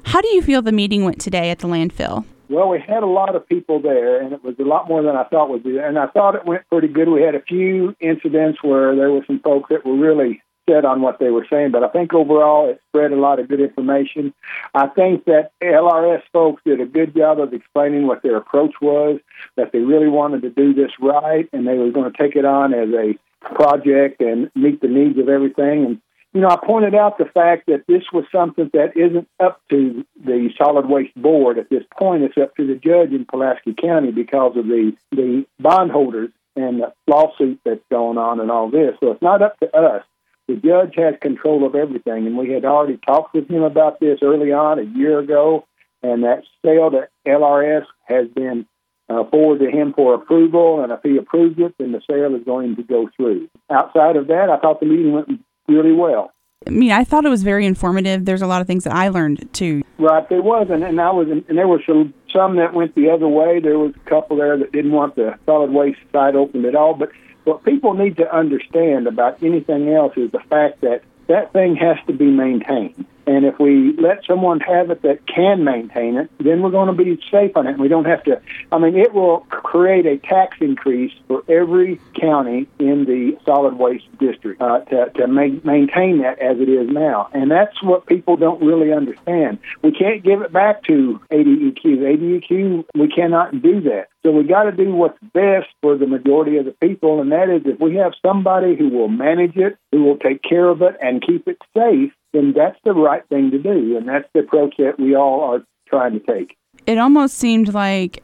How do you feel the meeting went today at the landfill? Well, we had a lot of people there, and it was a lot more than I thought would be. And I thought it went pretty good. We had a few incidents where there were some folks that were really set on what they were saying, but I think overall it spread a lot of good information. I think that LRS folks did a good job of explaining what their approach was, that they really wanted to do this right, and they were going to take it on as a project and meet the needs of everything. And I pointed out the fact that this was something that isn't up to the Solid Waste Board at this point. It's up to the judge in Pulaski County because of the bondholders and the lawsuit that's going on and all this. So it's not up to us. The judge has control of everything, and we had already talked with him about this early on a year ago, and that sale to LRS has been forwarded to him for approval, and if he approves it, then the sale is going to go through. Outside of that, I thought the meeting went really well. I thought it was very informative. There's a lot of things that I learned too. Right, there was, and there were some that went the other way. There was a couple there that didn't want the solid waste side opened at all. But what people need to understand about anything else is the fact that that thing has to be maintained. And if we let someone have it that can maintain it, then we're going to be safe on it. We don't have to, it will create a tax increase for every county in the solid waste district to maintain that as it is now. And that's what people don't really understand. We can't give it back to ADEQ. ADEQ, we cannot do that. So we got to do what's best for the majority of the people, and that is if we have somebody who will manage it, who will take care of it and keep it safe, then that's the right thing to do, and that's the approach that we all are trying to take. It almost seemed like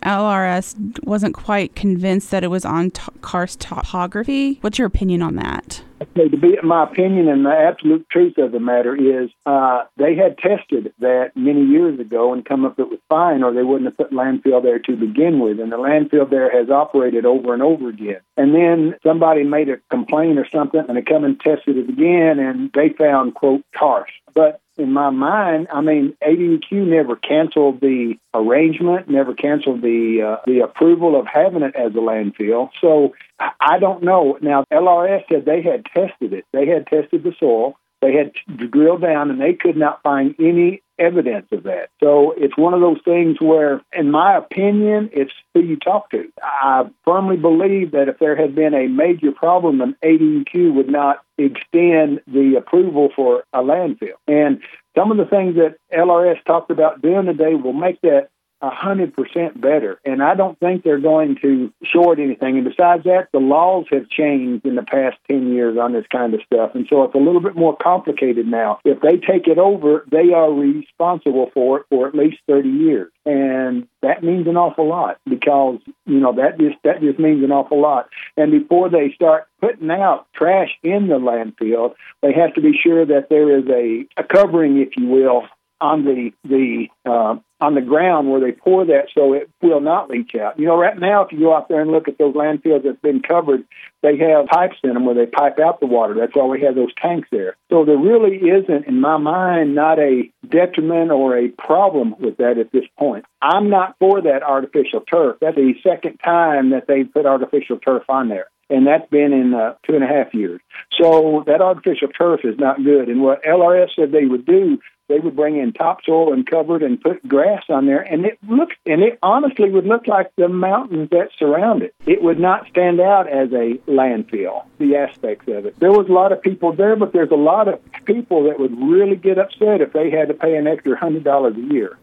LRS wasn't quite convinced that it was on karst topography. What's your opinion on that? Okay, my opinion and the absolute truth of the matter is they had tested that many years ago and come up it was fine, or they wouldn't have put landfill there to begin with. And the landfill there has operated over and over again. And then somebody made a complaint or something, and they come and tested it again, and they found, quote, karst. But in my mind, ADEQ never canceled the arrangement, never canceled the approval of having it as a landfill. So I don't know. Now, LRS said they had tested it. They had tested the soil. They had drilled down, and they could not find any evidence of that. So it's one of those things where, in my opinion, it's who you talk to. I firmly believe that if there had been a major problem, then ADEQ would not extend the approval for a landfill. And some of the things that LRS talked about doing today will make that 100% better. And I don't think they're going to short anything. And besides that, the laws have changed in the past 10 years on this kind of stuff. And so it's a little bit more complicated now. If they take it over, they are responsible for it for at least 30 years. And that means an awful lot because, that just means an awful lot. And before they start putting out trash in the landfill, they have to be sure that there is a covering, if you will, on the ground where they pour that so it will not leach out. Right now, if you go out there and look at those landfills that's been covered, they have pipes in them where they pipe out the water. That's why we have those tanks there. So there really isn't, in my mind, not a detriment or a problem with that at this point. I'm not for that artificial turf. That's the second time that they put artificial turf on there. And that's been in 2.5 years. So that artificial turf is not good. And what LRS said they would do, they would bring in topsoil and cover it and put grass on there, and it honestly would look like the mountains that surround it. It would not stand out as a landfill, the aspects of it. There was a lot of people there, but there's a lot of people that would really get upset if they had to pay an extra $100 a year.